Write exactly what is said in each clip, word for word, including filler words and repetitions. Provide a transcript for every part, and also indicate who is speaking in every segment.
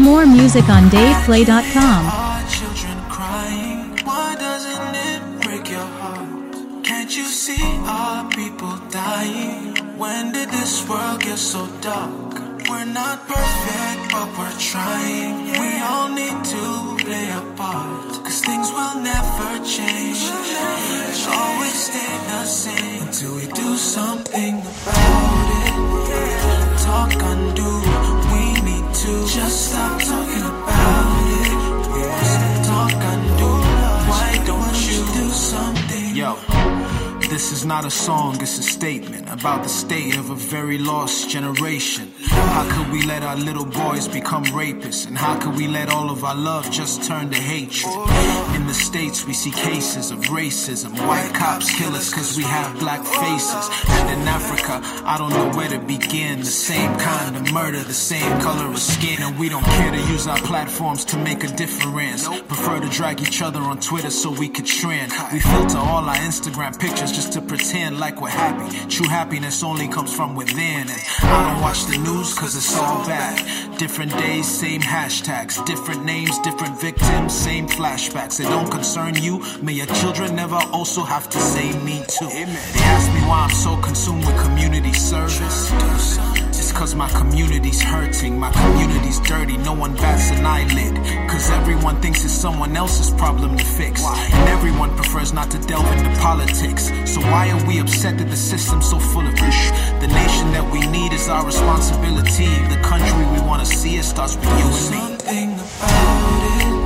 Speaker 1: More music on Dave Play dot com.
Speaker 2: Our children crying, why doesn't it break your heart? Can't you see our people dying? When did this world get so dark? We're not perfect, but we're trying. We all need to play a part, cause things will never change. Always stay the same until we do something about it. Talk and do what we need to. Just stop talking about it. We must talk and do. Why don't you do something? Yo, this is not a song, it's a statement about the state of a very lost generation. How could we let our little boys become rapists? And how could we let all of our love just turn to hatred? In the States we see cases of racism. White cops kill us cause we have black faces. And in Africa, I don't know where to begin. The same kind of murder, the same color of skin. And we don't care to use our platforms to make a difference. Prefer to drag each other on Twitter so we could trend. We filter all our Instagram pictures just to pretend like we're happy. True happiness only comes from within. And I don't watch the news cause it's all bad. Different days, same hashtags. Different names, different victims, same flashbacks. It don't concern you. May your children never also have to say me too. They ask me why I'm so consumed with community service. It's cause my community's hurting. My community's dirty. No one bats an eyelid. Cause everyone thinks it's someone else's problem to fix. And everyone prefers not to delve into politics. So why are we upset that the system's so full of ish? The nation that we need is our responsibility. The country we want to see, it starts with you and me. Something about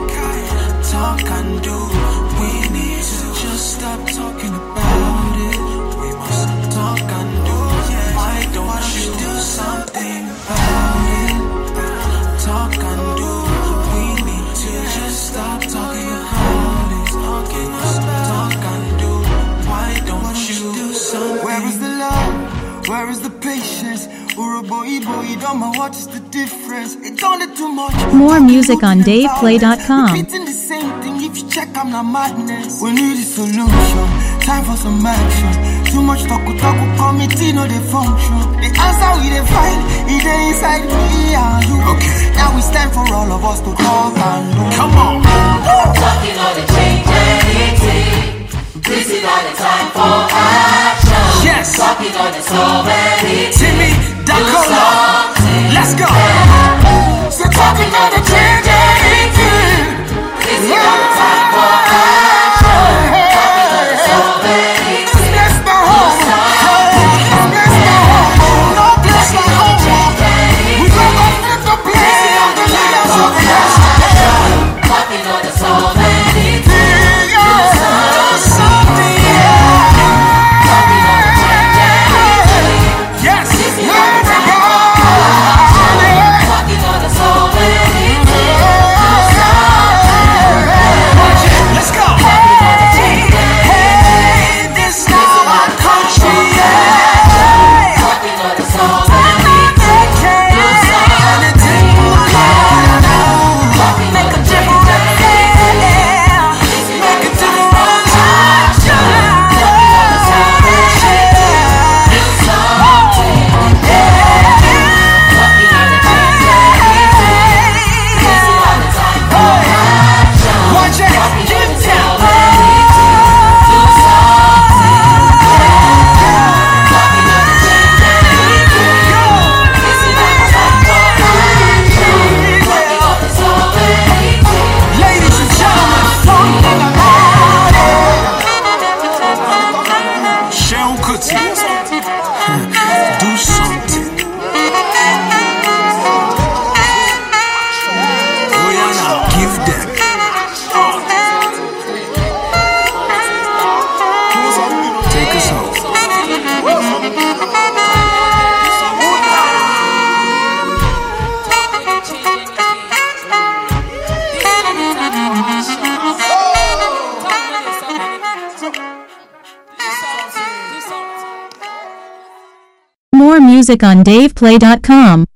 Speaker 2: it. Talk and do what we need to. Just stop talking about it. We must talk and do. Why don't you do something about it? Talk and do what we need to. Just stop talking about it. We must talk and do. Why don't you do something?
Speaker 3: Where is the love? Where is the patience? Urobo, Ibo, Idoma, what is the difference? It don't let too much.
Speaker 1: More music on Dave Play dot com.
Speaker 3: Repeating the same thing, if you check, I'm not madness. We need a solution, time for some action. Too much talk, talk, committee, no they function. The answer we dey find, it dey inside me and you.
Speaker 2: Okay.
Speaker 3: Now it's time for all of us to talk and do.
Speaker 2: Come on.
Speaker 4: Talking on the change anything. This is not the time for action.
Speaker 2: Yes.
Speaker 4: Talking on the solve anything.
Speaker 2: Timmy Dakola. Let's go.
Speaker 3: So talking on the change anything.
Speaker 4: This is not the time for action. Talking on the solve anything.
Speaker 3: Bless my home. Bless my home. No bless my home. We don't go flip the play on the leaders of the nation.
Speaker 4: Talking on the solve anything.
Speaker 2: Do something. Oh yeah, now give them. Take us home.
Speaker 1: More music on Dave Play dot com.